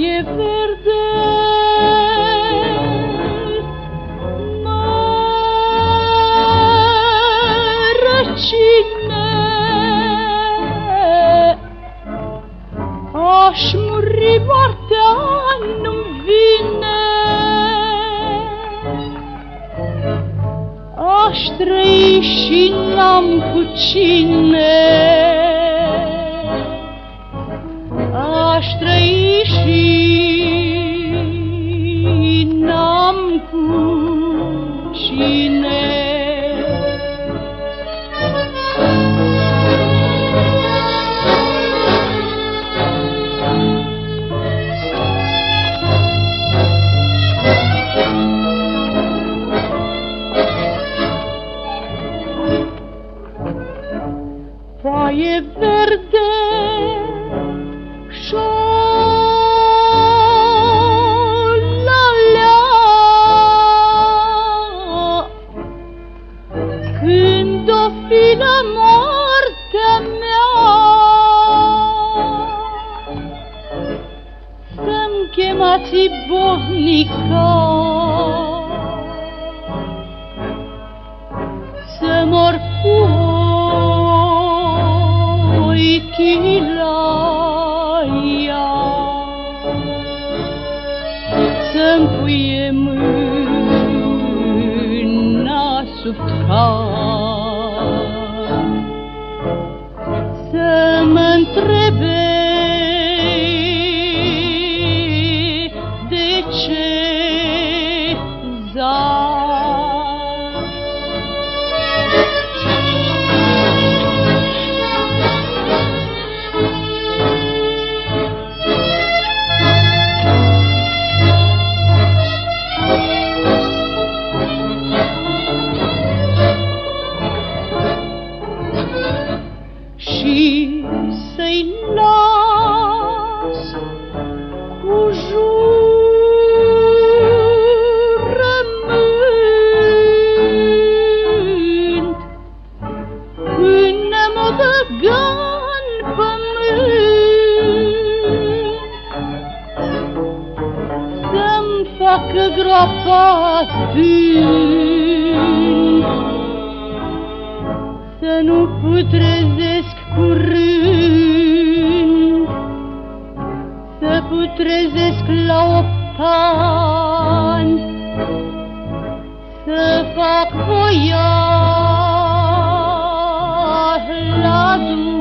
foaie verde, mărăcine, aș muri, moartea nu-mi vine, aș trăi și n-am cu cine, aș trăi și n-am cu cine. Foaie verde șolalea, când o fi la moartea mea, să-mi chemați bovnica, să mor cu chilaia, să-mi puie mâna sub cap, să mă întrebe de ce zac. Și să-i las cu jurământ, până mă băga în pământ, să-mi facă groapa adânc, să nu putrezesc curând, să putrezesc la 8 ani, să fac voia la